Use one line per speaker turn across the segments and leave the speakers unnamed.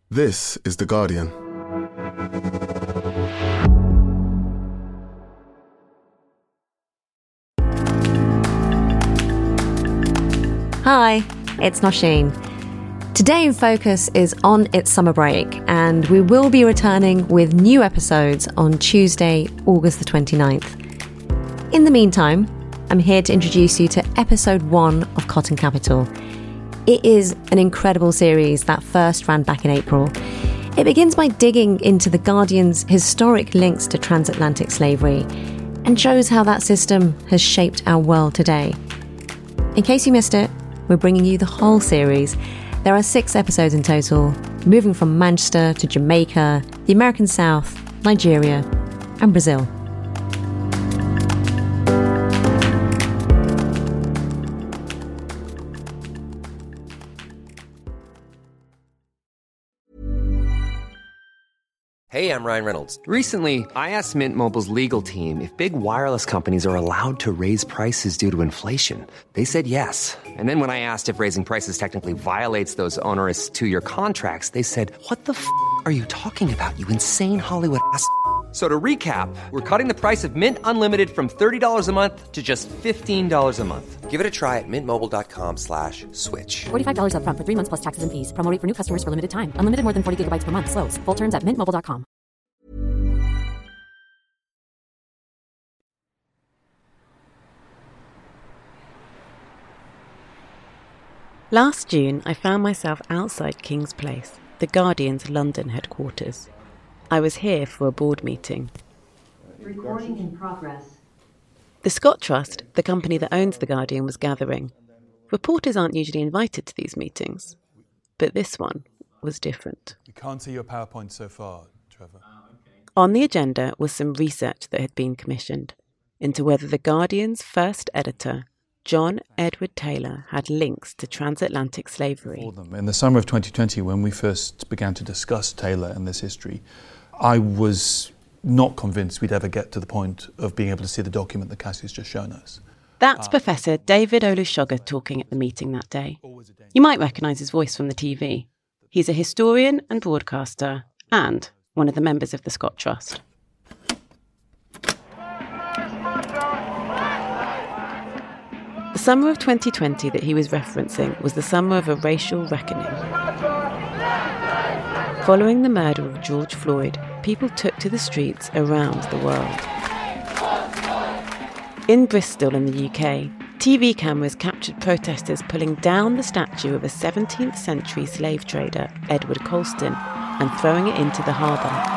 This is The Guardian.
Hi, it's Nosheen. Today in Focus is on its summer break, and we will be returning with new episodes on Tuesday, August the 29th. In the meantime, I'm here to introduce you to episode 1 of Cotton Capital. It is an incredible series that first ran back in April. It begins by digging into The Guardian's historic links to transatlantic slavery and shows how that system has shaped our world today. In case you missed it, we're bringing you the whole series. There are 6 episodes in total, moving from Manchester to Jamaica, the American South, Nigeria, and Brazil.
Hey, I'm Ryan Reynolds. Recently, I asked Mint Mobile's legal team if big wireless companies are allowed to raise prices due to inflation. They said yes. And then when I asked if raising prices technically violates those onerous 2-year contracts, they said, "What the f*** are you talking about, you insane Hollywood ass?" So to recap, we're cutting the price of Mint Unlimited from $30 a month to just $15 a month. Give it a try at mintmobile.com/switch.
$45 up front for 3 months plus taxes and fees. Promo rate for new customers for limited time. Unlimited more than 40 gigabytes per month. Slows full terms at mintmobile.com.
Last June, I found myself outside King's Place, The Guardian's London headquarters. I was here for a board meeting.
Recording in progress.
The Scott Trust, the company that owns The Guardian, was gathering. Reporters aren't usually invited to these meetings, but this one was different.
We can't see your PowerPoint so far, Trevor.
On the agenda was some research that had been commissioned into whether The Guardian's first editor, John Edward Taylor, had links to transatlantic slavery.
In the summer of 2020, when we first began to discuss Taylor and this history, I was not convinced we'd ever get to the point of being able to see the document that Cassie's just shown us.
That's Professor David Olusoga talking at the meeting that day. You might recognise his voice from the TV. He's a historian and broadcaster and one of the members of the Scott Trust. The summer of 2020 that he was referencing was the summer of a racial reckoning. Following the murder of George Floyd, people took to the streets around the world. In Bristol in the UK, TV cameras captured protesters pulling down the statue of a 17th century slave trader, Edward Colston, and throwing it into the harbour.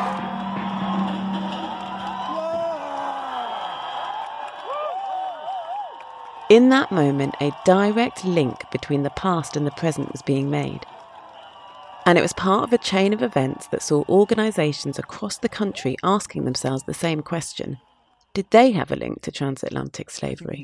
In that moment, a direct link between the past and the present was being made. And it was part of a chain of events that saw organisations across the country asking themselves the same question. Did they have a link to transatlantic slavery?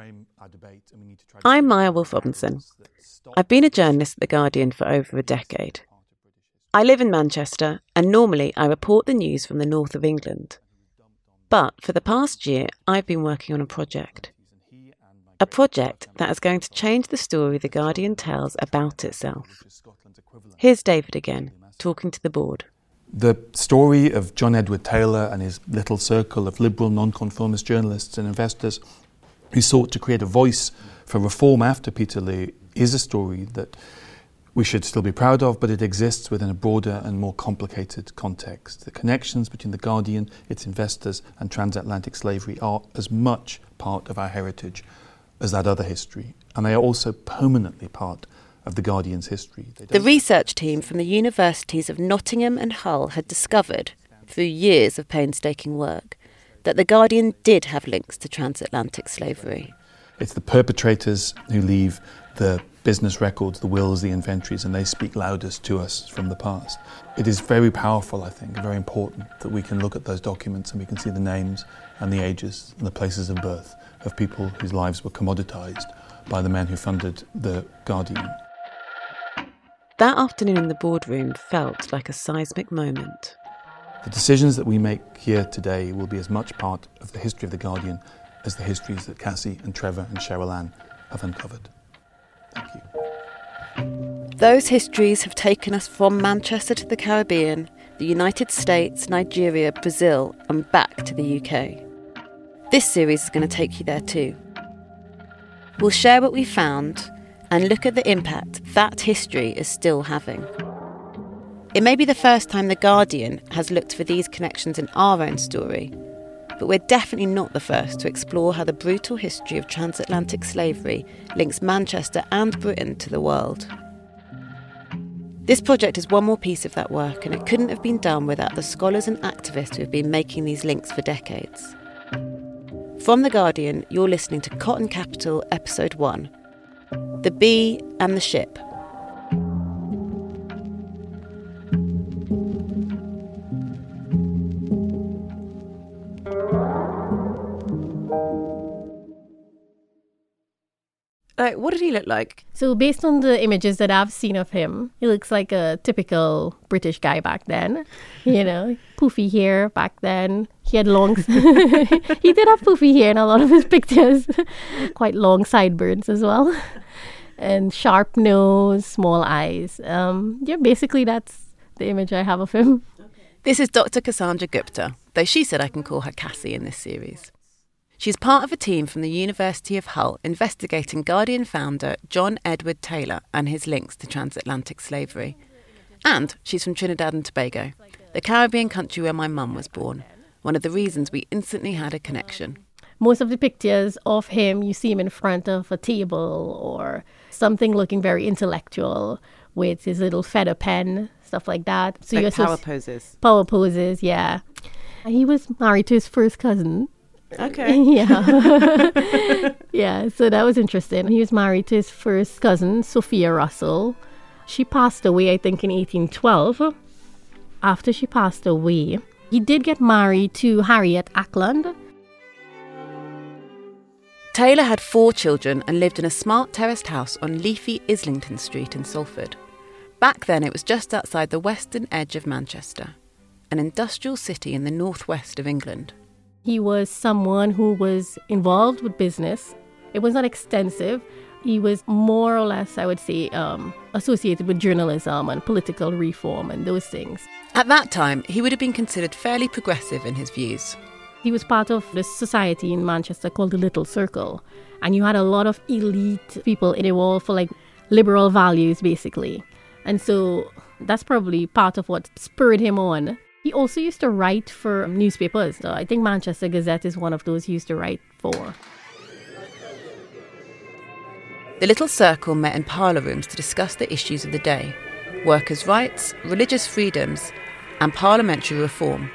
I'm Maya Wolfe-Robinson. I've been a journalist at The Guardian for over a decade. I live in Manchester, and normally I report the news from the north of England. But for the past year, I've been working on a project. A project that is going to change the story The Guardian tells about itself. Here's David again, talking to the board.
The story of John Edward Taylor and his little circle of liberal nonconformist journalists and investors who sought to create a voice for reform after Peterloo is a story that we should still be proud of, but it exists within a broader and more complicated context. The connections between The Guardian, its investors, and transatlantic slavery are as much part of our heritage as that other history, and they are also permanently part of The Guardian's history.
The research team from the universities of Nottingham and Hull had discovered, through years of painstaking work, that The Guardian did have links to transatlantic slavery.
It's the perpetrators who leave the business records, the wills, the inventories, and they speak loudest to us from the past. It is very powerful, I think, and very important that we can look at those documents and we can see the names and the ages and the places of birth of people whose lives were commoditised by the men who funded The Guardian.
That afternoon in the boardroom felt like a seismic moment.
The decisions that we make here today will be as much part of the history of The Guardian as the histories that Cassie and Trevor and Cheryl Ann have uncovered. Thank you.
Those histories have taken us from Manchester to the Caribbean, the United States, Nigeria, Brazil, and back to the UK. This series is going to take you there too. We'll share what we found and look at the impact that history is still having. It may be the first time The Guardian has looked for these connections in our own story, but we're definitely not the first to explore how the brutal history of transatlantic slavery links Manchester and Britain to the world. This project is one more piece of that work, and it couldn't have been done without the scholars and activists who have been making these links for decades. From The Guardian, you're listening to Cotton Capital, Episode 1, The Bee and the Ship. What did he look like?
So based on the images that I've seen of him, he looks like a typical British guy back then. You know, poofy hair back then. He had long... he did have poofy hair in a lot of his pictures. Quite long sideburns as well. And sharp nose, small eyes. Basically that's the image I have of him.
This is Dr. Cassandra Gupta, though she said I can call her Cassie in this series. She's part of a team from the University of Hull investigating Guardian founder John Edward Taylor and his links to transatlantic slavery. And she's from Trinidad and Tobago, the Caribbean country where my mum was born, one of the reasons we instantly had a connection.
Most of the pictures of him, you see him in front of a table or something looking very intellectual with his little feather pen, stuff like that.
So like power poses.
Power poses, yeah. He was married to his first cousin.
Okay.
Yeah. Yeah, so that was interesting. He was married to his first cousin, Sophia Russell. She passed away, I think, in 1812. After she passed away, he did get married to Harriet Ackland.
Taylor had 4 children and lived in a smart terraced house on leafy Islington Street in Salford. Back then, it was just outside the western edge of Manchester, an industrial city in the northwest of England.
He was someone who was involved with business. It was not extensive. He was more or less, I would say, associated with journalism and political reform and those things.
At that time, he would have been considered fairly progressive in his views.
He was part of this society in Manchester called the Little Circle. And you had a lot of elite people in the wall for like liberal values, basically. And so that's probably part of what spurred him on. He also used to write for newspapers. So I think Manchester Gazette is one of those he used to write for.
The Little Circle met in parlour rooms to discuss the issues of the day: workers' rights, religious freedoms, and parliamentary reform.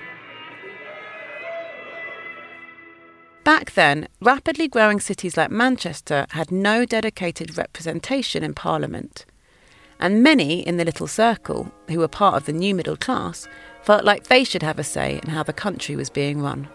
Back then, rapidly growing cities like Manchester had no dedicated representation in Parliament. And many in the Little Circle, who were part of the new middle class, felt like they should have a say in how the country was being run.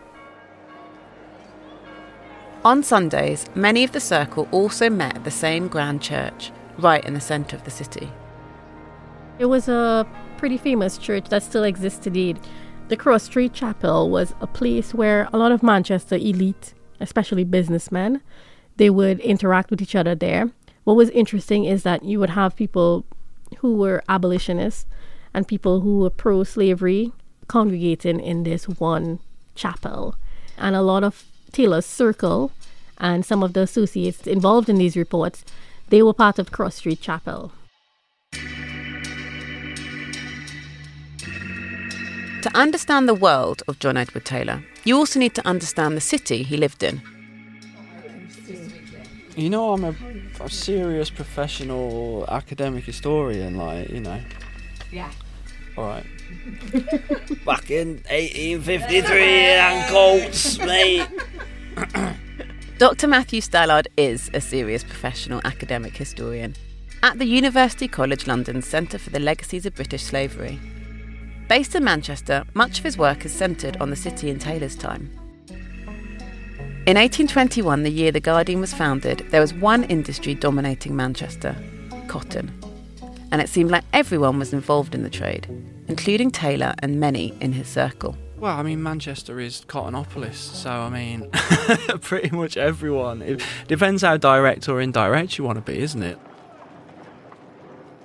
On Sundays, many of the Circle also met at the same grand church, right in the centre of the city.
It was a pretty famous church that still exists today. The Cross Street Chapel was a place where a lot of Manchester elite, especially businessmen, they would interact with each other there. What was interesting is that you would have people who were abolitionists and people who were pro-slavery congregating in this one chapel. And a lot of Taylor's circle and some of the associates involved in these reports, they were part of the Cross Street Chapel.
To understand the world of John Edward Taylor, you also need to understand the city he lived in.
You know, I'm a serious professional academic historian, Yeah. All right. Back in 1853 and Colts, mate.
Dr. Matthew Stallard is a serious professional academic historian at the University College London's Centre for the Legacies of British Slavery. Based in Manchester, much of his work is centred on the city in Taylor's time. In 1821, the year The Guardian was founded, there was one industry dominating Manchester: cotton. And it seemed like everyone was involved in the trade, including Taylor and many in his circle.
Well, I mean, Manchester is Cottonopolis, so, I mean, pretty much everyone. It depends how direct or indirect you want to be, isn't it?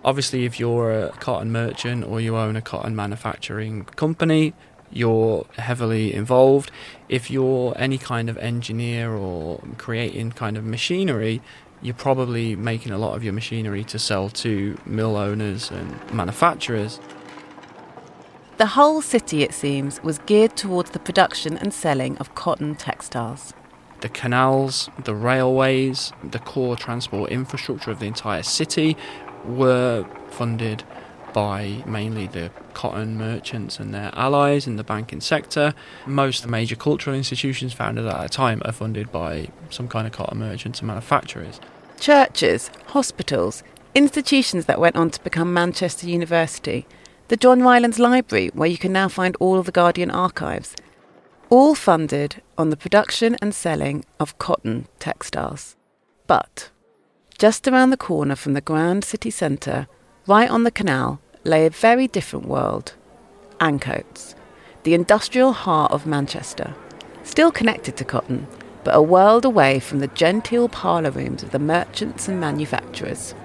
Obviously, if you're a cotton merchant or you own a cotton manufacturing company, you're heavily involved. If you're any kind of engineer or creating kind of machinery, you're probably making a lot of your machinery to sell to mill owners and manufacturers.
The whole city, it seems, was geared towards the production and selling of cotton textiles.
The canals, the railways, the core transport infrastructure of the entire city were funded by mainly the cotton merchants and their allies in the banking sector. Most major cultural institutions founded at that time are funded by some kind of cotton merchants and manufacturers.
Churches, hospitals, institutions that went on to become Manchester University, the John Rylands Library, where you can now find all of the Guardian archives, all funded on the production and selling of cotton textiles. But just around the corner from the grand city centre, right on the canal, lay a very different world. Ancoats, the industrial heart of Manchester, still connected to cotton, but a world away from the genteel parlour rooms of the merchants and manufacturers.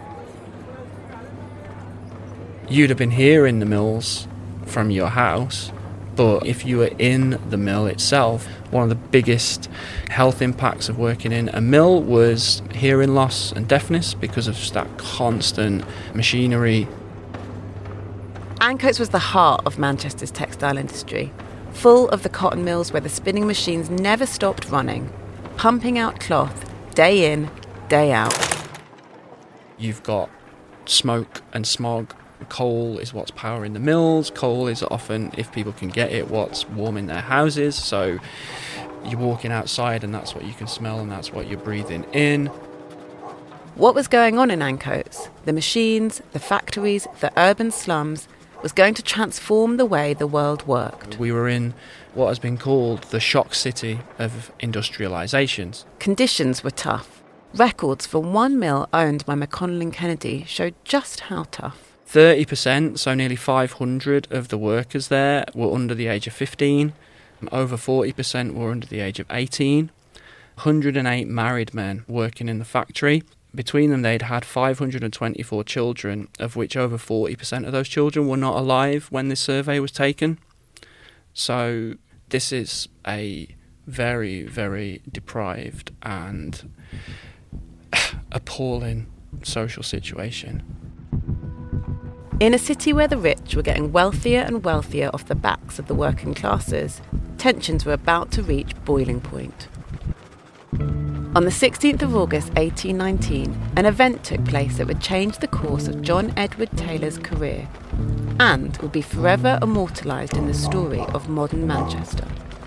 You'd have been hearing the mills from your house, but if you were in the mill itself, one of the biggest health impacts of working in a mill was hearing loss and deafness because of just that constant machinery.
Ancoats was the heart of Manchester's textile industry, full of the cotton mills where the spinning machines never stopped running, pumping out cloth day in, day out.
You've got smoke and smog. Coal is what's powering the mills. Coal is often, if people can get it, what's warming their houses. So you're walking outside and that's what you can smell and that's what you're breathing in.
What was going on in Ancoats, the machines, the factories, the urban slums, was going to transform the way the world worked.
We were in what has been called the shock city of industrialisations.
Conditions were tough. Records from one mill owned by McConnell & Kennedy showed just how tough.
30%, so nearly 500 of the workers there were under the age of 15. Over 40% were under the age of 18. 108 married men working in the factory. Between them, they'd had 524 children, of which over 40% of those children were not alive when this survey was taken. So this is a very, very deprived and appalling social situation.
In a city where the rich were getting wealthier and wealthier off the backs of the working classes, tensions were about to reach boiling point. On the 16th of August 1819, an event took place that would change the course of John Edward Taylor's career and would be forever immortalised in the story of modern Manchester.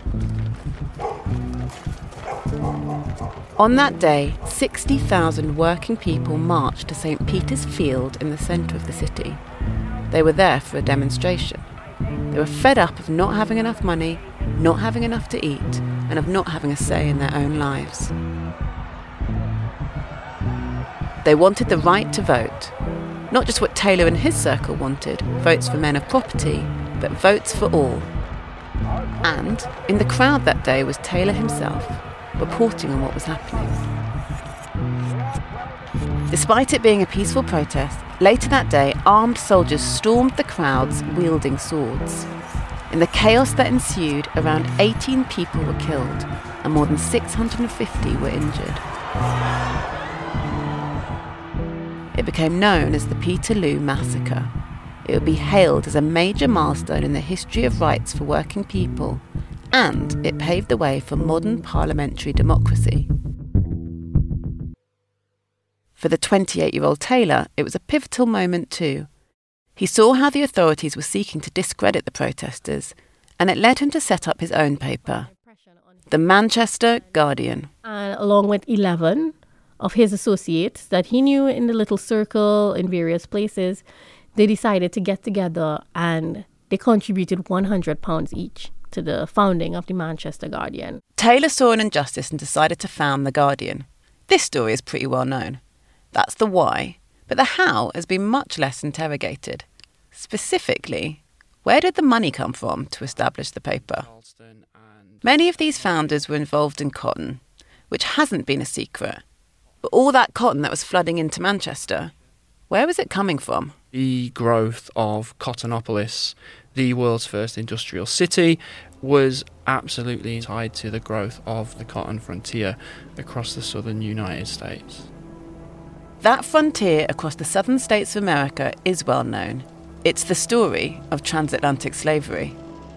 On that day, 60,000 working people marched to St. Peter's Field in the centre of the city. They were there for a demonstration. They were fed up of not having enough money, not having enough to eat, and of not having a say in their own lives. They wanted the right to vote. Not just what Taylor and his circle wanted, votes for men of property, but votes for all. And in the crowd that day was Taylor himself, reporting on what was happening. Despite it being a peaceful protest, later that day, armed soldiers stormed the crowds wielding swords. In the chaos that ensued, around 18 people were killed and more than 650 were injured. It became known as the Peterloo Massacre. It would be hailed as a major milestone in the history of rights for working people, and it paved the way for modern parliamentary democracy. For the 28-year-old Taylor, it was a pivotal moment too. He saw how the authorities were seeking to discredit the protesters, and it led him to set up his own paper, the Manchester Guardian.
And along with 11 of his associates that he knew in the little circle in various places, they decided to get together and they contributed £100 each to the founding of the Manchester Guardian.
Taylor saw an injustice and decided to found the Guardian. This story is pretty well known. That's the why, but the how has been much less interrogated. Specifically, where did the money come from to establish the paper? Many of these founders were involved in cotton, which hasn't been a secret. But all that cotton that was flooding into Manchester, Where was it coming from?
The growth of Cottonopolis, the world's first industrial city, was absolutely tied to the growth of the cotton frontier across the southern United States.
That frontier across the southern states of America is well known. It's the story of transatlantic slavery.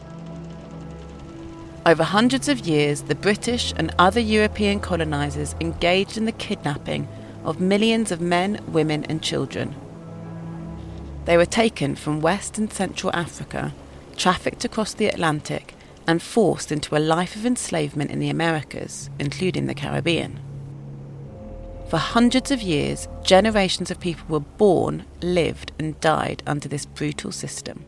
Over hundreds of years, the British and other European colonisers engaged in the kidnapping of millions of men, women and children. They were taken from West and Central Africa, trafficked across the Atlantic and forced into a life of enslavement in the Americas, including the Caribbean. For hundreds of years, generations of people were born, lived and died under this brutal system.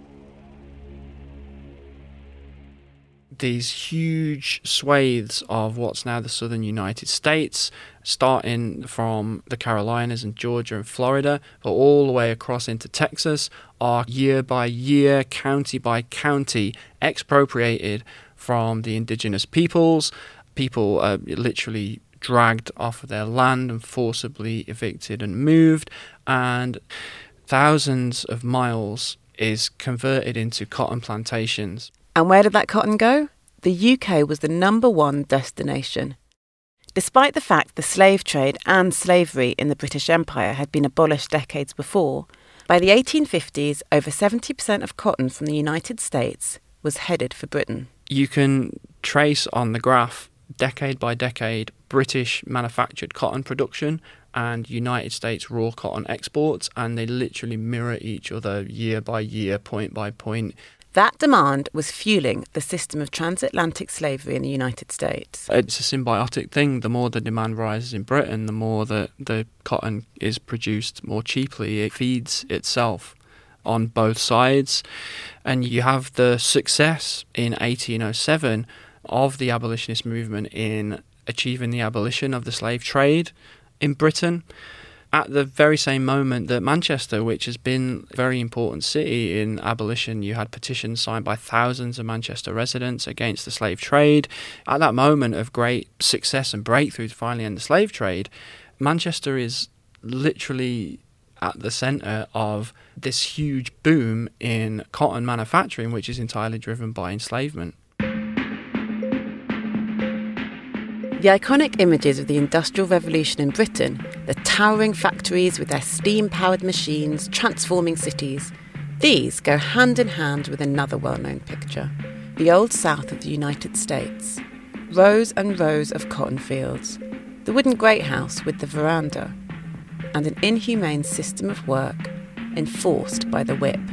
These huge swathes of what's now the southern United States, starting from the Carolinas and Georgia and Florida, but all the way across into Texas, are year by year, county by county, expropriated from the indigenous peoples. People are literally dragged off of their land and forcibly evicted and moved, and thousands of miles is converted into cotton plantations.
And where did that cotton go? The UK was the #1 destination. Despite the fact the slave trade and slavery in the British Empire had been abolished decades before, by the 1850s, over 70% of cotton from the United States was headed for Britain.
You can trace on the graph, decade by decade, British manufactured cotton production and United States raw cotton exports, and they literally mirror each other year by year, point by point.
That demand was fueling the system of transatlantic slavery in the United States.
It's a symbiotic thing. The more the demand rises in Britain, the more that the cotton is produced more cheaply. It feeds itself on both sides. And you have the success in 1807 of the abolitionist movement in achieving the abolition of the slave trade in Britain. At the very same moment that Manchester, which has been a very important city in abolition, you had petitions signed by thousands of Manchester residents against the slave trade. At that moment of great success and breakthrough to finally end the slave trade, Manchester is literally at the centre of this huge boom in cotton manufacturing, which is entirely driven by enslavement.
The iconic images of the Industrial Revolution in Britain, the towering factories with their steam-powered machines transforming cities, these go hand in hand with another well-known picture, the Old South of the United States. Rows and rows of cotton fields, the wooden great house with the veranda, and an inhumane system of work enforced by the whip.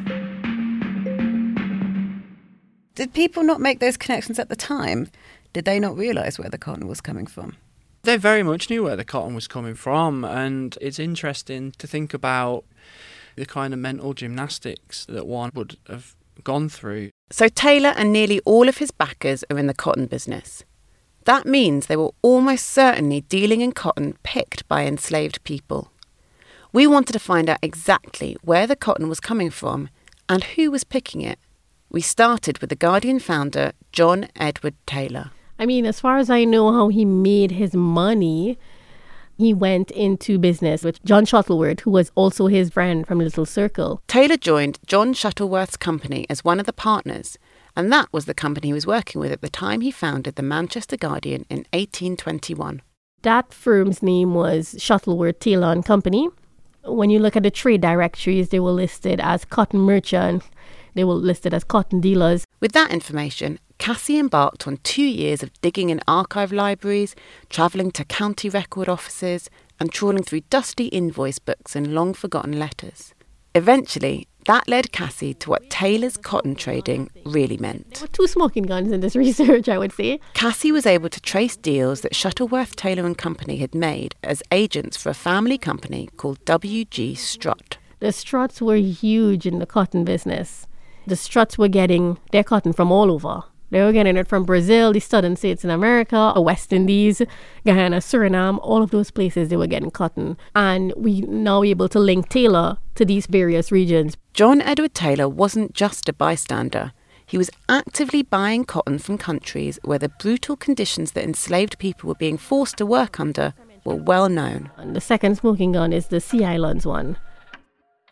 Did people not make those connections at the time? Did they not realise where the cotton was coming from?
They very much knew where the cotton was coming from, and it's interesting to think about the kind of mental gymnastics that one would have gone through.
So Taylor and nearly all of his backers are in the cotton business. That means they were almost certainly dealing in cotton picked by enslaved people. We wanted to find out exactly where the cotton was coming from and who was picking it. We started with the Guardian founder, John Edward Taylor.
I mean, as far as I know how he made his money, he went into business with John Shuttleworth, who was also his friend from Little Circle.
Taylor joined John Shuttleworth's company as one of the partners, and that was the company he was working with at the time he founded the Manchester Guardian in 1821.
That firm's name was Shuttleworth Taylor and Company. When you look at the trade directories, they were listed as cotton merchant. They were listed as cotton dealers.
With that information, Cassie embarked on 2 years of digging in archive libraries, travelling to county record offices, and trawling through dusty invoice books and long-forgotten letters. Eventually, that led Cassie to what Taylor's cotton trading really meant.
There were 2 smoking guns in this research, I would say.
Cassie was able to trace deals that Shuttleworth Taylor and Company had made as agents for a family company called W.G. Strutt.
The Strutts were huge in the cotton business. The Strutts were getting their cotton from all over. They were getting it from Brazil, the southern states in America, West Indies, Guyana, Suriname, all of those places they were getting cotton. And we now able to link Taylor to these various regions.
John Edward Taylor wasn't just a bystander. He was actively buying cotton from countries where the brutal conditions that enslaved people were being forced to work under were well known.
And the second smoking gun is the Sea Islands one.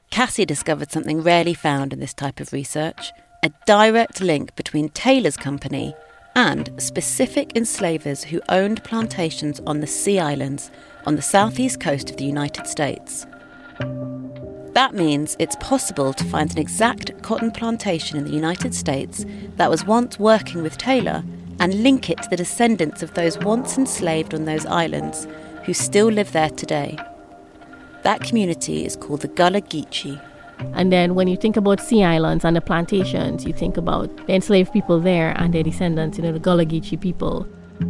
Cassie discovered something rarely found in this type of research, a direct link between Taylor's company and specific enslavers who owned plantations on the Sea Islands on the southeast coast of the United States. That means it's possible to find an exact cotton plantation in the United States that was once working with Taylor and link it to the descendants of those once enslaved on those islands who still live there today. That community is called the Gullah Geechee.
And then when you think about Sea Islands and the plantations, you think about the enslaved people there and their descendants, the Gullah Geechee people.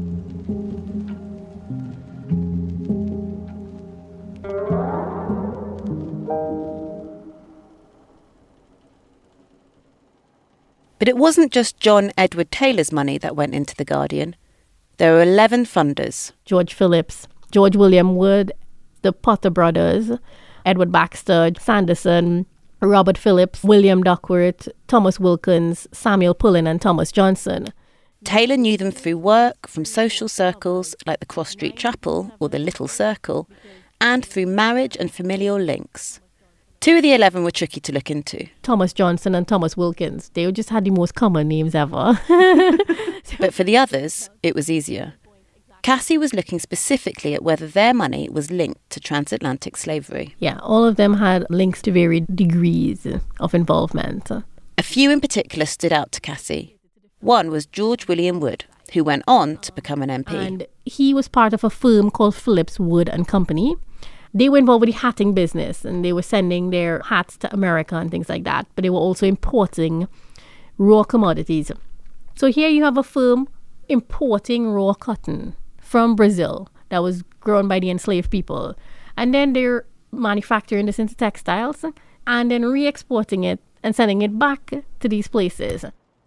But it wasn't just John Edward Taylor's money that went into The Guardian. There were 11 funders.
George Phillips, George William Wood, the Potter brothers, Edward Baxter, Sanderson, Robert Phillips, William Duckworth, Thomas Wilkins, Samuel Pullen and Thomas Johnson.
Taylor knew them through work from social circles like the Cross Street Chapel or the Little Circle, and through marriage and familial links. 2 of the 11 were tricky to look into.
Thomas Johnson and Thomas Wilkins. They just had the most common names ever.
But for the others, it was easier. Cassie was looking specifically at whether their money was linked to transatlantic slavery.
Yeah, all of them had links to varied degrees of involvement.
A few in particular stood out to Cassie. One was George William Wood, who went on to become an MP.
And he was part of a firm called Phillips, Wood and Company. They were involved with the hatting business and they were sending their hats to America and things like that. But they were also importing raw commodities. So here you have a firm importing raw cotton from Brazil that was grown by the enslaved people. And then they're manufacturing this into textiles and then re-exporting it and sending it back to these places.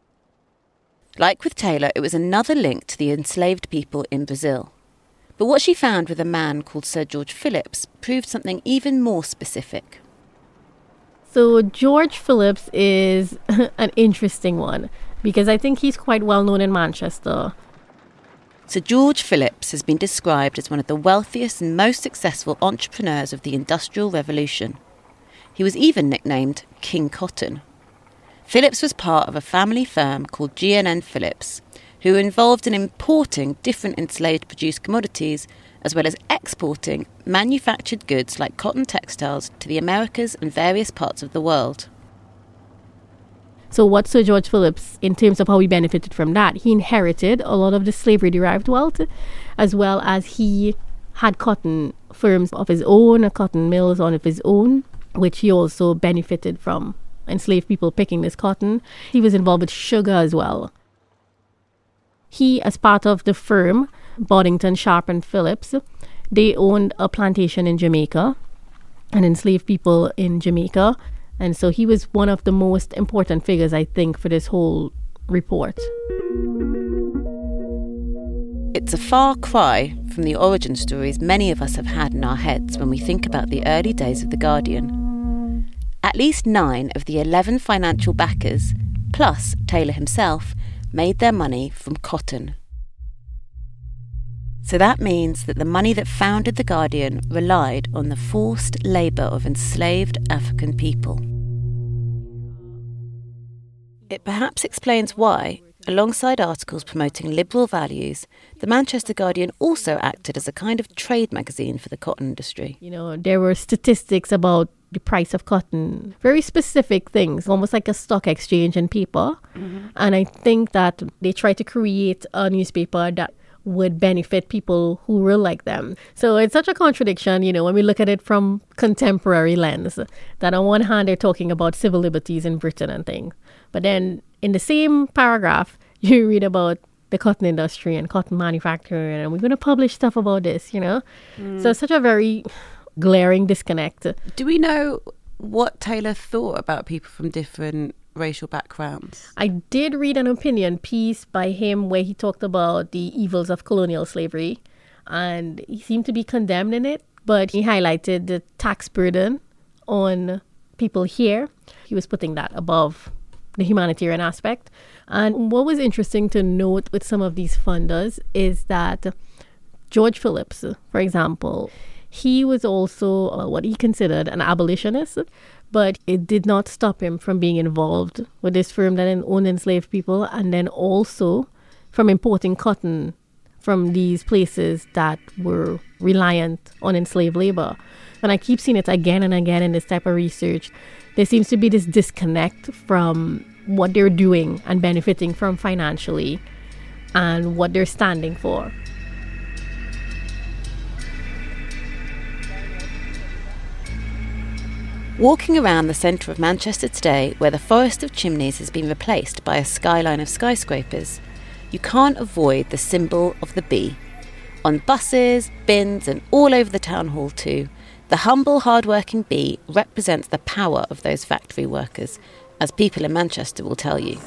Like with Taylor, it was another link to the enslaved people in Brazil. But what she found with a man called Sir George Phillips proved something even more specific.
So George Phillips is an interesting one because I think he's quite well known in Manchester.
Sir George Phillips has been described as one of the wealthiest and most successful entrepreneurs of the Industrial Revolution. He was even nicknamed King Cotton. Phillips was part of a family firm called G&N Phillips, who were involved in importing different enslaved produced commodities as well as exporting manufactured goods like cotton textiles to the Americas and various parts of the world.
So what Sir George Phillips, in terms of how he benefited from that, he inherited a lot of the slavery-derived wealth, as well as he had cotton firms of his own, cotton mills of his own, which he also benefited from enslaved people picking this cotton. He was involved with sugar as well. He, as part of the firm, Boddington, Sharp and Phillips, they owned a plantation in Jamaica and enslaved people in Jamaica. And so he was one of the most important figures, I think, for this whole report.
It's a far cry from the origin stories many of us have had in our heads when we think about the early days of The Guardian. At least 9 of the 11 financial backers, plus Taylor himself, made their money from cotton. So that means that the money that founded The Guardian relied on the forced labour of enslaved African people. It perhaps explains why, alongside articles promoting liberal values, the Manchester Guardian also acted as a kind of trade magazine for the cotton industry.
There were statistics about the price of cotton, very specific things, almost like a stock exchange in paper. Mm-hmm. And I think that they tried to create a newspaper that would benefit people who were like them. So it's such a contradiction, when we look at it from contemporary lens, that on one hand they're talking about civil liberties in Britain and things. But then in the same paragraph, you read about the cotton industry and cotton manufacturing, and we're going to publish stuff about this, So it's such a very glaring disconnect.
Do we know what Taylor thought about people from different racial backgrounds?
I did read an opinion piece by him where he talked about the evils of colonial slavery, and he seemed to be condemned in it, but he highlighted the tax burden on people here. He was putting that above the humanitarian aspect. And what was interesting to note with some of these funders is that George Phillips, for example, He was also what he considered an abolitionist, but it did not stop him from being involved with this firm that owned enslaved people, and then also from importing cotton from these places that were reliant on enslaved labor. And I keep seeing it again and again in this type of research. There seems to be this disconnect from what they're doing and benefiting from financially and what they're standing for.
Walking around the centre of Manchester today, where the forest of chimneys has been replaced by a skyline of skyscrapers, you can't avoid the symbol of the bee. On buses, bins and all over the town hall too, the humble, hard-working bee represents the power of those factory workers, as people in Manchester will tell you.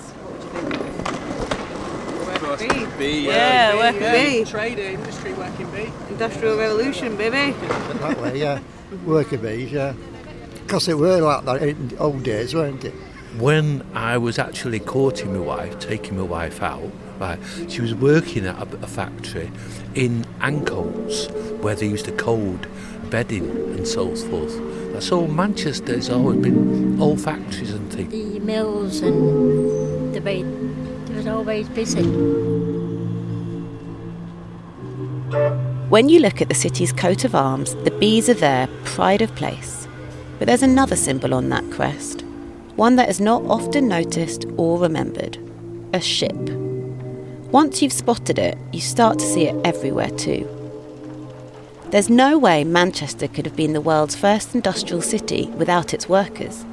Working bee, working bee.
Trade industry, working bee.
Industrial revolution, baby.
That way, yeah. Worker bees, yeah. Because it were like that in the old days, weren't it?
When I was actually courting my wife, taking my wife out, right, she was working at a factory in Ancoats, where they used to code bedding and so forth. That's all Manchester. It's always been old factories and things.
The mills and the bait, it was always busy.
When you look at the city's coat of arms, the bees are their pride of place. But there's another symbol on that crest, one that is not often noticed or remembered: a ship. Once you've spotted it, you start to see it everywhere too. There's no way Manchester could have been the world's first industrial city without its workers.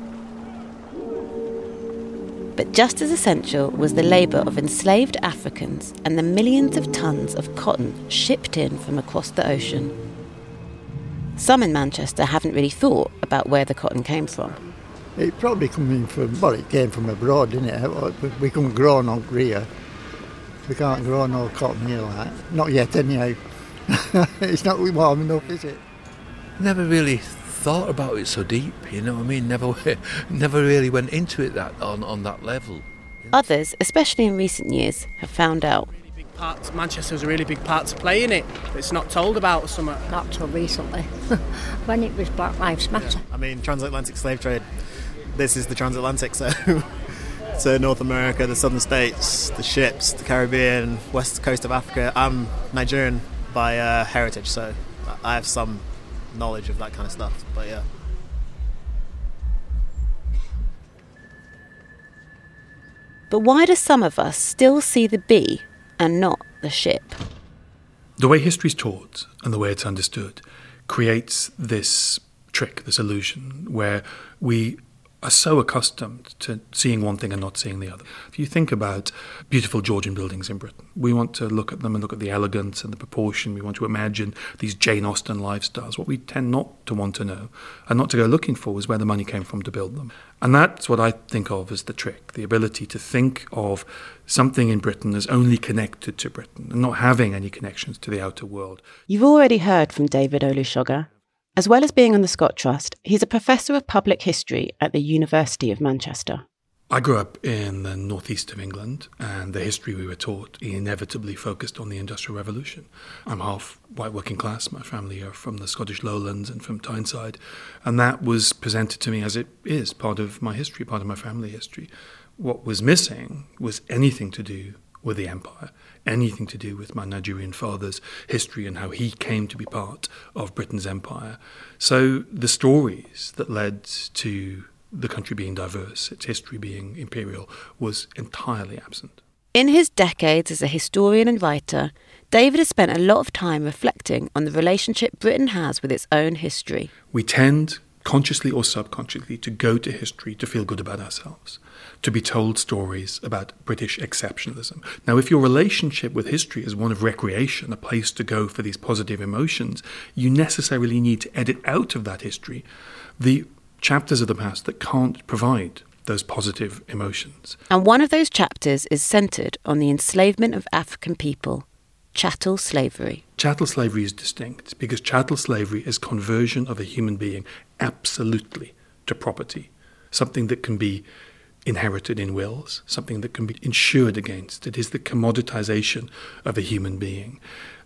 But just as essential was the labour of enslaved Africans and the millions of tons of cotton shipped in from across the ocean. Some in Manchester haven't really thought about where the cotton came from.
It probably came from, well, it came from abroad, didn't it? We couldn't grow no here. We can't grow no cotton here like that. Not yet, anyhow. It's not warm enough, is it?
Never really thought about it so deep, you know what I mean? Never really went into it that on that level.
Others, especially in recent years, have found out.
Manchester was a really big part to play in it. It's not told about somewhere.
Not till recently, when it was Black Lives Matter.
I mean, transatlantic slave trade, this is the transatlantic, so North America, the southern states, the ships, the Caribbean, west coast of Africa. I'm Nigerian by heritage, so I have some knowledge of that kind of stuff, but yeah.
But why do some of us still see the bee and not the ship?
The way history's taught and the way it's understood creates this trick, this illusion, where we are so accustomed to seeing one thing and not seeing the other. If you think about beautiful Georgian buildings in Britain, we want to look at them and look at the elegance and the proportion. We want to imagine these Jane Austen lifestyles. What we tend not to want to know and not to go looking for is where the money came from to build them. And that's what I think of as the trick, the ability to think of something in Britain as only connected to Britain and not having any connections to the outer world.
You've already heard from David Olusoga. As well as being on the Scott Trust, he's a professor of public history at the University of Manchester.
I grew up in the northeast of England, and the history we were taught inevitably focused on the Industrial Revolution. I'm half white working class. My family are from the Scottish lowlands and from Tyneside, and that was presented to me as it is part of my history, part of my family history. What was missing was anything to do with the empire, anything to do with my Nigerian father's history and how he came to be part of Britain's empire. So the stories that led to the country being diverse, its history being imperial, was entirely absent.
In his decades as a historian and writer, David has spent a lot of time reflecting on the relationship Britain has with its own history.
We tend, consciously or subconsciously, to go to history to feel good about ourselves, to be told stories about British exceptionalism. Now, if your relationship with history is one of recreation, a place to go for these positive emotions, you necessarily need to edit out of that history the chapters of the past that can't provide those positive emotions.
And one of those chapters is centred on the enslavement of African people, chattel slavery.
Chattel slavery is distinct because chattel slavery is conversion of a human being absolutely to property, something that can be inherited in wills, something that can be insured against. It is the commoditization of a human being.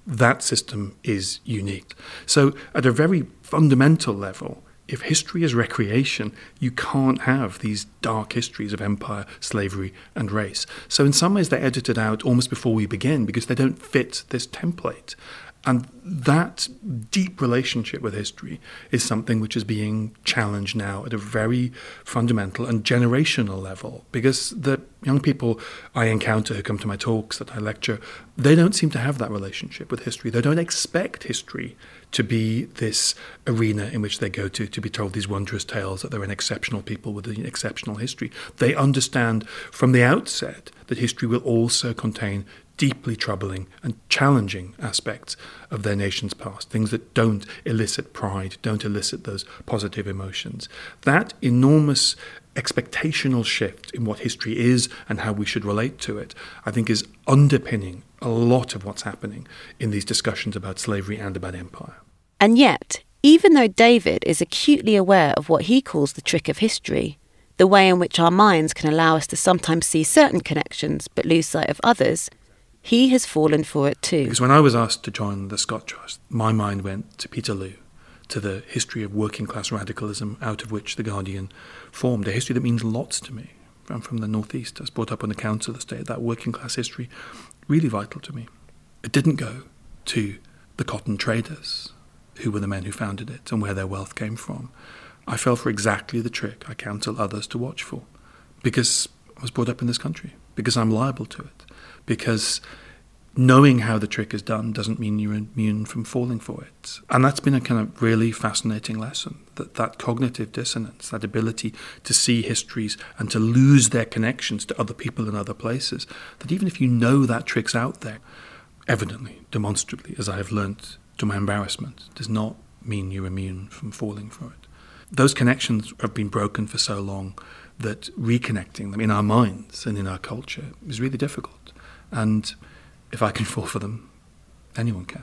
that system is unique. So at a very fundamental level, if history is recreation, you can't have these dark histories of empire, slavery, and race. So in some ways, they're edited out almost before we begin because they don't fit this template. And that deep relationship with history is something which is being challenged now at a very fundamental and generational level, because the young people I encounter who come to my talks, that I lecture, they don't seem to have that relationship with history. They don't expect history to be this arena in which they go to be told these wondrous tales that they're an exceptional people with an exceptional history. They understand from the outset that history will also contain deeply troubling and challenging aspects of their nation's past, things that don't elicit pride, don't elicit those positive emotions. That enormous expectational shift in what history is and how we should relate to it, I think, is underpinning a lot of what's happening in these discussions about slavery and about empire.
And yet, even though David is acutely aware of what he calls the trick of history, the way in which our minds can allow us to sometimes see certain connections but lose sight of others, he has fallen for it too.
Because when I was asked to join the Scott Trust, my mind went to Peterloo, to the history of working-class radicalism out of which The Guardian formed, a history that means lots to me. I'm from the Northeast. I was brought up on the Council estate. That working-class history, really vital to me. It didn't go to the cotton traders, who were the men who founded it and where their wealth came from. I fell for exactly the trick I counsel others to watch for, because I was brought up in this country, because I'm liable to it. Because knowing how the trick is done doesn't mean you're immune from falling for it. And that's been a kind of really fascinating lesson, that cognitive dissonance, that ability to see histories and to lose their connections to other people and other places, that even if you know that trick's out there, evidently, demonstrably, as I have learnt to my embarrassment, does not mean you're immune from falling for it. Those connections have been broken for so long that reconnecting them in our minds and in our culture is really difficult. And if I can fall for them, anyone can.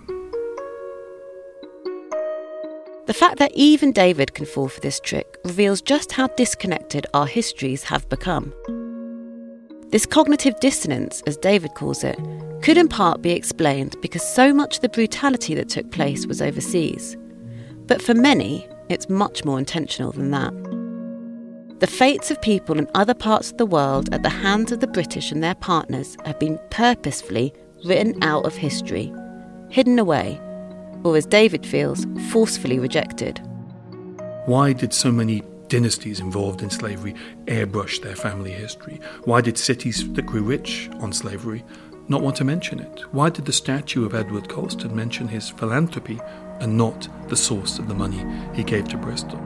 The fact that even David can fall for this trick reveals just how disconnected our histories have become. This cognitive dissonance, as David calls it, could in part be explained because so much of the brutality that took place was overseas. But for many, it's much more intentional than that. The fates of people in other parts of the world at the hands of the British and their partners have been purposefully written out of history, hidden away, or as David feels, forcefully rejected.
Why did so many dynasties involved in slavery airbrush their family history? Why did cities that grew rich on slavery not want to mention it? Why did the statue of Edward Colston mention his philanthropy and not the source of the money he gave to Bristol?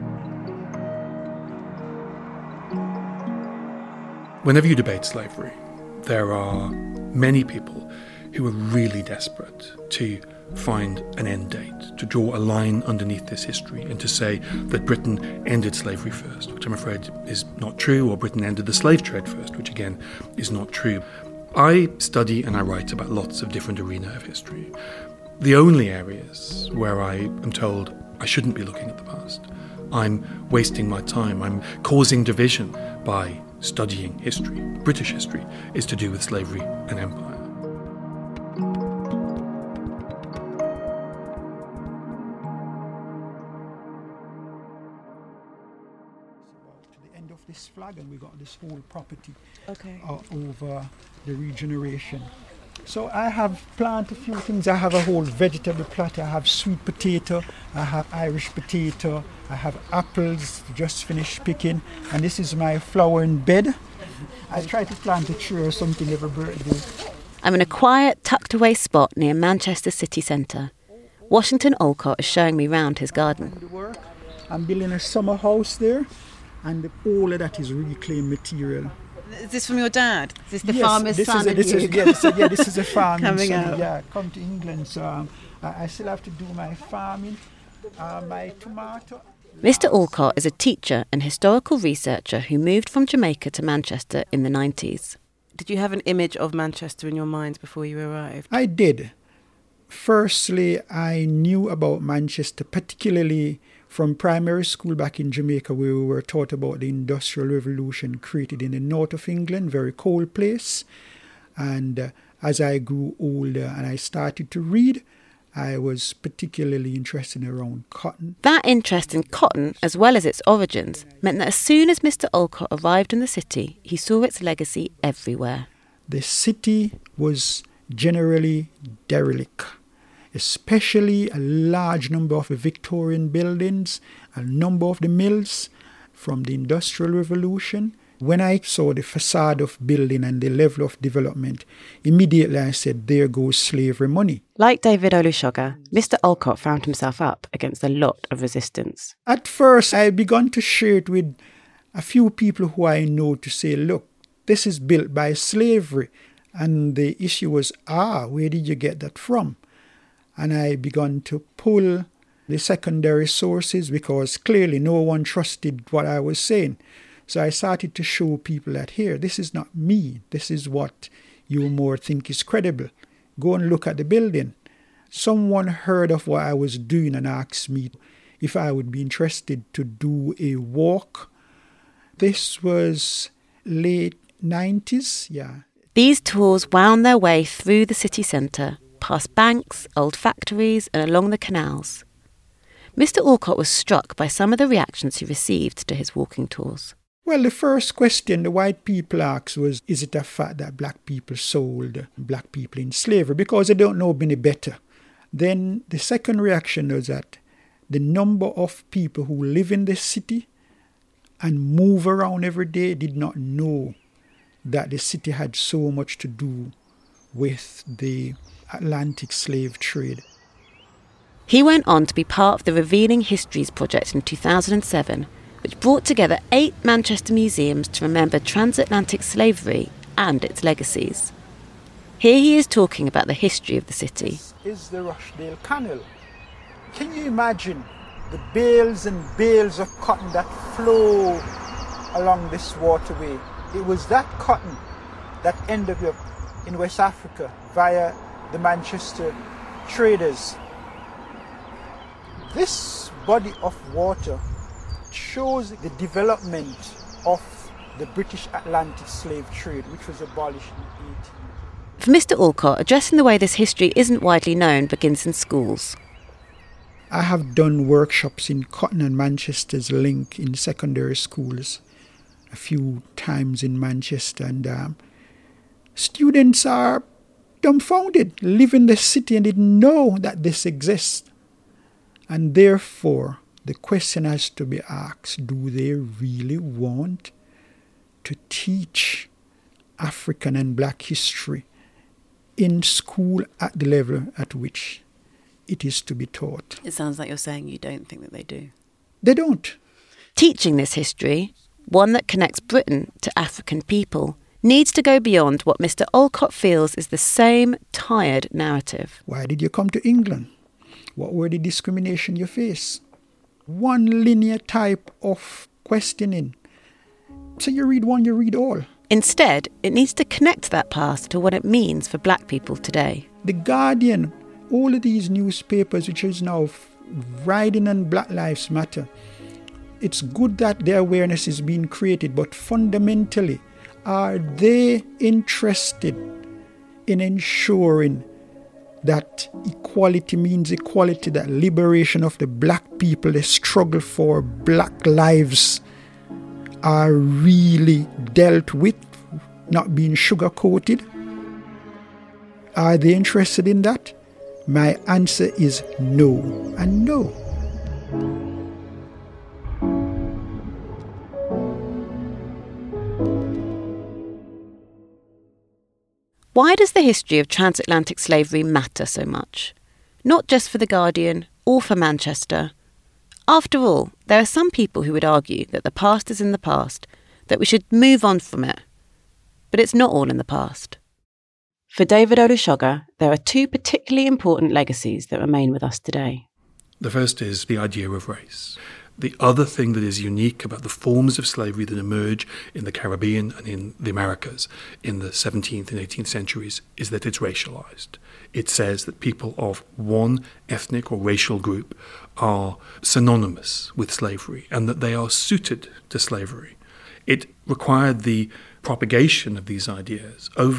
Whenever you debate slavery, there are many people who are really desperate to find an end date, to draw a line underneath this history and to say that Britain ended slavery first, which I'm afraid is not true, or Britain ended the slave trade first, which again is not true. I study and I write about lots of different arenas of history. The only areas where I am told I shouldn't be looking at the past, I'm wasting my time, I'm causing division by studying history, British history, is to do with slavery and empire.
To the end of this flag, and we got this whole property over the regeneration. So I have planted a few things. I have a whole vegetable plot. I have sweet potato, I have Irish potato, I have apples, just finished picking, and this is my flowering bed. I try to plant a tree or something every birthday.
I'm in a quiet, tucked-away spot near Manchester city centre. Washington Olcott is showing me round his garden.
I'm building a summer house there, and all of that is reclaimed material.
Is this from your dad? Is this the
yes,
farmer's son?
This is a farming
coming
son.
out.
Yeah, come to England, so I still have to do my farming, my tomato.
Mr. Olcott is a teacher and historical researcher who moved from Jamaica to Manchester in the 90s.
Did you have an image of Manchester in your mind before you arrived?
I did. Firstly, I knew about Manchester, particularly from primary school back in Jamaica, where we were taught about the Industrial Revolution created in the north of England, very cold place. And as I grew older and I started to read, I was particularly interested around cotton.
That interest in cotton, as well as its origins, meant that as soon as Mr. Olcott arrived in the city, he saw its legacy everywhere.
The city was generally derelict, especially a large number of the Victorian buildings, a number of the mills from the Industrial Revolution. When I saw the facade of building and the level of development, immediately I said, there goes slavery money.
Like David Olusoga, Mr. Olcott found himself up against a lot of resistance.
At first, I began to share it with a few people who I know to say, look, this is built by slavery. And the issue was, where did you get that from? And I began to pull the secondary sources because clearly no one trusted what I was saying. So I started to show people that here, this is not me. This is what you more think is credible. Go and look at the building. Someone heard of what I was doing and asked me if I would be interested to do a walk. This was late 90s, yeah.
These tours wound their way through the city centre, past banks, old factories and along the canals. Mr. Olcott was struck by some of the reactions he received to his walking tours.
Well, the first question the white people asked was, is it a fact that black people sold black people in slavery? Because they don't know any better. Then the second reaction was that the number of people who live in the city and move around every day did not know that the city had so much to do with the Atlantic slave trade.
He went on to be part of the Revealing Histories project in 2007, which brought together 8 Manchester museums to remember transatlantic slavery and its legacies. Here he is talking about the history of the city.
This is the Rochdale Canal. Can you imagine the bales and bales of cotton that flow along this waterway? It was that cotton that ended up in West Africa via the Manchester traders. This body of water shows the development of the British Atlantic slave trade, which was abolished in 18.
For Mr. Olcott, addressing the way this history isn't widely known begins in schools.
I have done workshops in Cotton and Manchester's link in secondary schools a few times in Manchester, and students are dumbfounded, live in the city and didn't know that this exists. And therefore, the question has to be asked, do they really want to teach African and black history in school at the level at which it is to be taught?
It sounds like you're saying you don't think that they do.
They don't.
Teaching this history, one that connects Britain to African people, needs to go beyond what Mr. Olcott feels is the same tired narrative.
Why did you come to England? What were the discrimination you face? One linear type of questioning. So you read one, you read all.
Instead, it needs to connect that past to what it means for black people today.
The Guardian, all of these newspapers which is now riding on Black Lives Matter, it's good that the awareness is being created, but fundamentally, are they interested in ensuring that equality means equality, that liberation of the black people, the struggle for black lives are really dealt with, not being sugar-coated? Are they interested in that? My answer is no and no.
Why does the history of transatlantic slavery matter so much? Not just for The Guardian or for Manchester. After all, there are some people who would argue that the past is in the past, that we should move on from it. But it's not all in the past. For David Olusoga, there are 2 particularly important legacies that remain with us today.
The first is the idea of race. The other thing that is unique about the forms of slavery that emerge in the Caribbean and in the Americas in the 17th and 18th centuries is that it's racialized. It says that people of one ethnic or racial group are synonymous with slavery and that they are suited to slavery. It required the propagation of these ideas over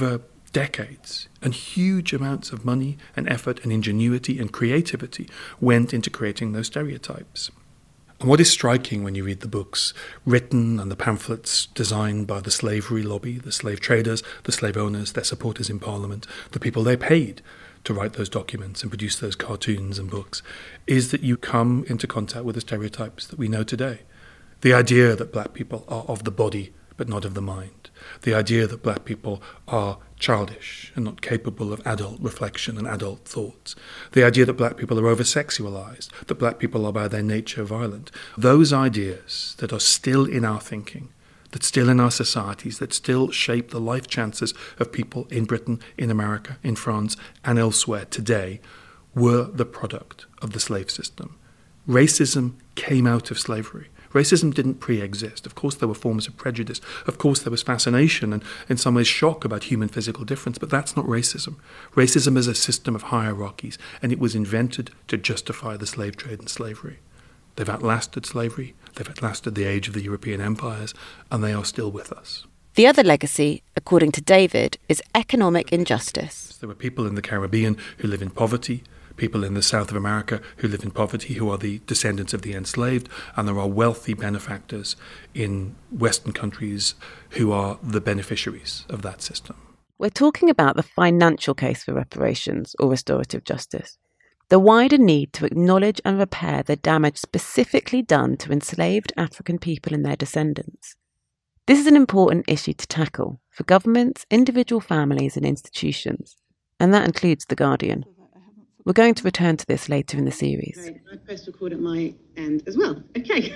decades, and huge amounts of money and effort and ingenuity and creativity went into creating those stereotypes. And what is striking when you read the books written and the pamphlets designed by the slavery lobby, the slave traders, the slave owners, their supporters in Parliament, the people they paid to write those documents and produce those cartoons and books, is that you come into contact with the stereotypes that we know today. The idea that black people are of the body but not of the mind. The idea that black people are childish and not capable of adult reflection and adult thoughts. The idea that black people are over-sexualized, that black people are by their nature violent. Those ideas that are still in our thinking, that's still in our societies, that still shape the life chances of people in Britain, in America, in France, and elsewhere today, were the product of the slave system. Racism came out of slavery. Racism didn't pre-exist. Of course there were forms of prejudice. Of course there was fascination and in some ways shock about human physical difference, but that's not racism. Racism is a system of hierarchies, and it was invented to justify the slave trade and slavery. They've outlasted slavery, they've outlasted the age of the European empires, and they are still with us.
The other legacy, according to David, is economic injustice.
There were people in the Caribbean who live in poverty, people in the south of America who live in poverty, who are the descendants of the enslaved, and there are wealthy benefactors in Western countries who are the beneficiaries of that system.
We're talking about the financial case for reparations or restorative justice, the wider need to acknowledge and repair the damage specifically done to enslaved African people and their descendants. This is an important issue to tackle for governments, individual families and institutions, and that includes The Guardian. We're going to return to this later in the series.
I pressed record at my end as well. Okay.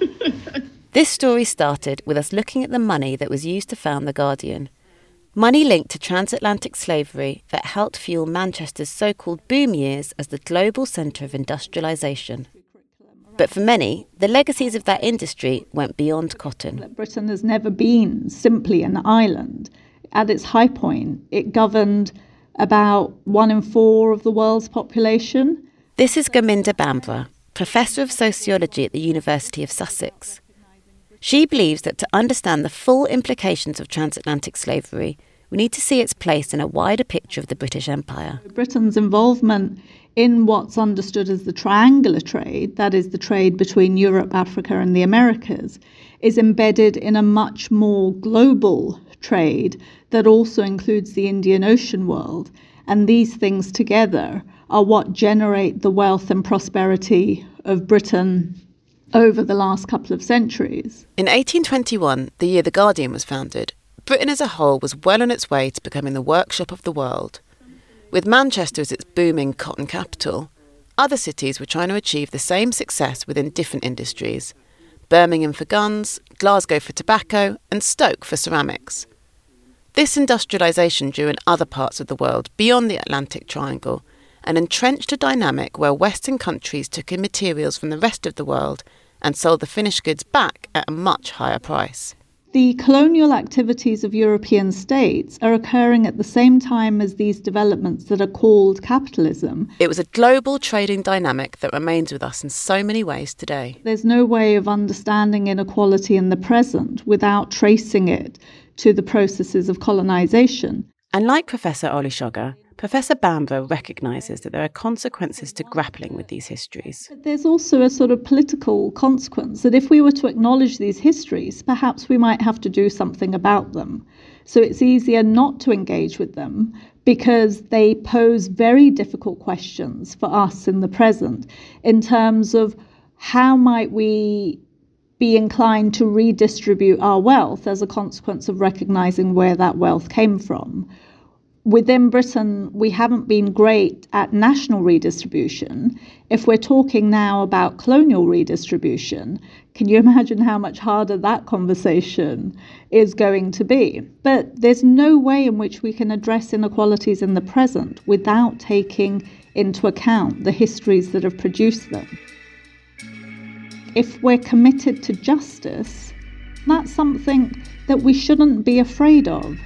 This story started with us looking at the money that was used to found The Guardian. Money linked to transatlantic slavery that helped fuel Manchester's so-called boom years as the global centre of industrialisation. But for many, the legacies of that industry went beyond cotton.
Britain has never been simply an island. At its high point, it governed about 1 in 4 of the world's population.
This is Gurminder Bambra, Professor of Sociology at the University of Sussex. She believes that to understand the full implications of transatlantic slavery, we need to see its place in a wider picture of the British Empire.
Britain's involvement in what's understood as the triangular trade, that is the trade between Europe, Africa and the Americas, is embedded in a much more global trade that also includes the Indian Ocean world. And these things together are what generate the wealth and prosperity of Britain over the last couple of centuries.
In 1821, the year The Guardian was founded, Britain as a whole was well on its way to becoming the workshop of the world. With Manchester as its booming cotton capital, other cities were trying to achieve the same success within different industries. Birmingham for guns, Glasgow for tobacco, and Stoke for ceramics. This industrialisation drew in other parts of the world beyond the Atlantic Triangle and entrenched a dynamic where Western countries took in materials from the rest of the world and sold the finished goods back at a much higher price.
The colonial activities of European states are occurring at the same time as these developments that are called capitalism.
It was a global trading dynamic that remains with us in so many ways today.
There's no way of understanding inequality in the present without tracing it to the processes of colonisation.
And like Professor Olusoga, Professor Bambra recognises that there are consequences to grappling with these histories.
There's also a sort of political consequence that if we were to acknowledge these histories, perhaps we might have to do something about them. So it's easier not to engage with them because they pose very difficult questions for us in the present in terms of how might we be inclined to redistribute our wealth as a consequence of recognising where that wealth came from. Within Britain, we haven't been great at national redistribution. If we're talking now about colonial redistribution, can you imagine how much harder that conversation is going to be? But there's no way in which we can address inequalities in the present without taking into account the histories that have produced them. If we're committed to justice, that's something that we shouldn't be afraid of.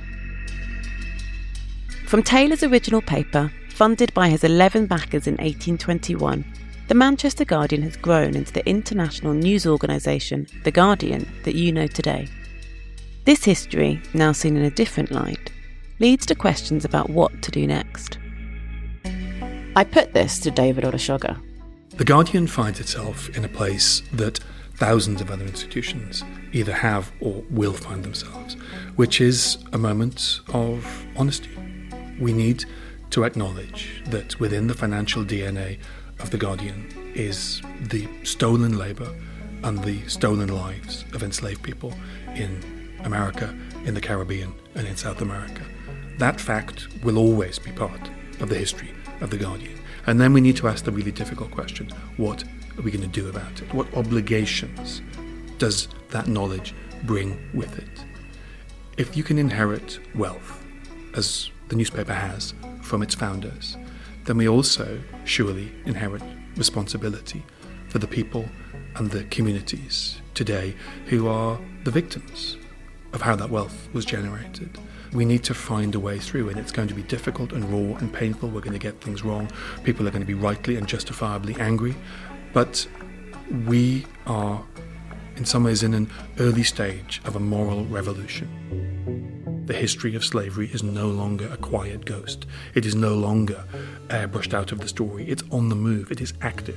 From Taylor's original paper, funded by his 11 backers in 1821, the Manchester Guardian has grown into the international news organisation, The Guardian, that you know today. This history, now seen in a different light, leads to questions about what to do next. I put this to David Olusoga.
The Guardian finds itself in a place that thousands of other institutions either have or will find themselves, which is a moment of honesty. We need to acknowledge that within the financial DNA of The Guardian is the stolen labour and the stolen lives of enslaved people in America, in the Caribbean and in South America. That fact will always be part of the history of The Guardian. And then we need to ask the really difficult question, what are we going to do about it? What obligations does that knowledge bring with it? If you can inherit wealth, as the newspaper has from its founders, then we also surely inherit responsibility for the people and the communities today who are the victims of how that wealth was generated. We need to find a way through, and it's going to be difficult and raw and painful. We're going to get things wrong. People are going to be rightly and justifiably angry. But we are, in some ways, in an early stage of a moral revolution. The history of slavery is no longer a quiet ghost. It is no longer airbrushed out of the story. It's on the move. It is active.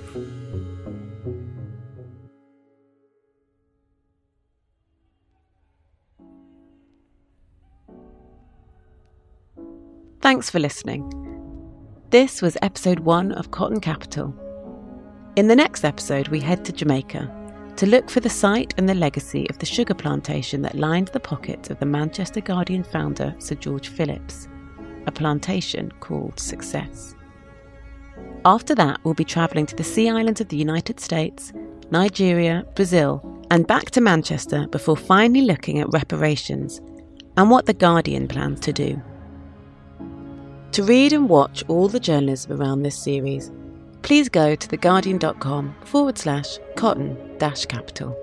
Thanks for listening. This was episode 1 of Cotton Capital. In the next episode, we head to Jamaica to look for the site and the legacy of the sugar plantation that lined the pockets of the Manchester Guardian founder Sir George Phillips, a plantation called Success. After that, we'll be travelling to the Sea Islands of the United States, Nigeria, Brazil, and back to Manchester before finally looking at reparations and what the Guardian plans to do. To read and watch all the journalism around this series, please go to theguardian.com/cotton-capital.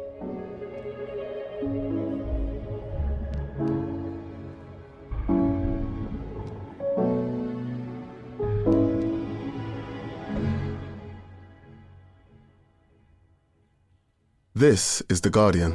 This is The Guardian.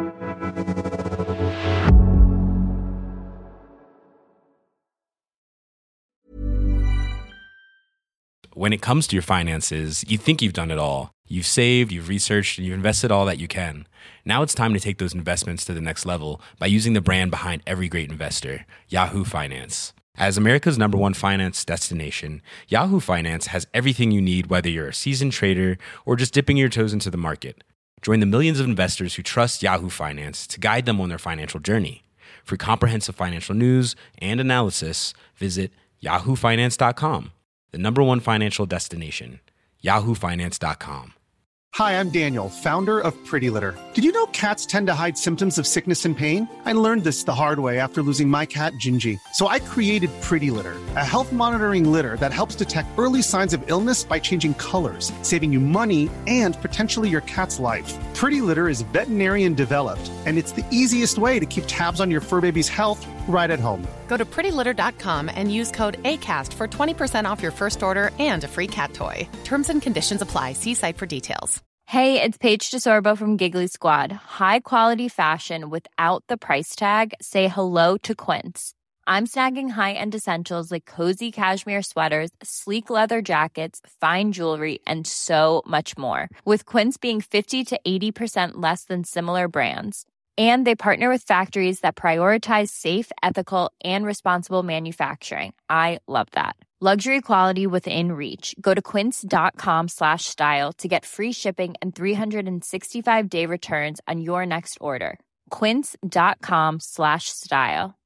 When it comes to your finances, you think you've done it all. You've saved, you've researched, and you've invested all that you can. Now it's time to take those investments to the next level by using the brand behind every great investor, Yahoo Finance. As America's #1 finance destination, Yahoo Finance has everything you need, whether you're a seasoned trader or just dipping your toes into the market. Join the millions of investors who trust Yahoo Finance to guide them on their financial journey. For comprehensive financial news and analysis, visit yahoofinance.com. The #1 financial destination, yahoofinance.com.
Hi, I'm Daniel, founder of Pretty Litter. Did you know cats tend to hide symptoms of sickness and pain? I learned this the hard way after losing my cat, Gingy. So I created Pretty Litter, a health monitoring litter that helps detect early signs of illness by changing colors, saving you money and potentially your cat's life. Pretty Litter is veterinarian developed, and it's the easiest way to keep tabs on your fur baby's health right at home.
Go to prettylitter.com and use code ACAST for 20% off your first order and a free cat toy. Terms and conditions apply. See site for details.
Hey, it's Paige DeSorbo from Giggly Squad. High quality fashion without the price tag. Say hello to Quince. I'm snagging high-end essentials like cozy cashmere sweaters, sleek leather jackets, fine jewelry, and so much more. With Quince being 50 to 80% less than similar brands. And they partner with factories that prioritize safe, ethical, and responsible manufacturing. I love that. Luxury quality within reach. Go to quince.com/style to get free shipping and 365-day returns on your next order. Quince.com/style.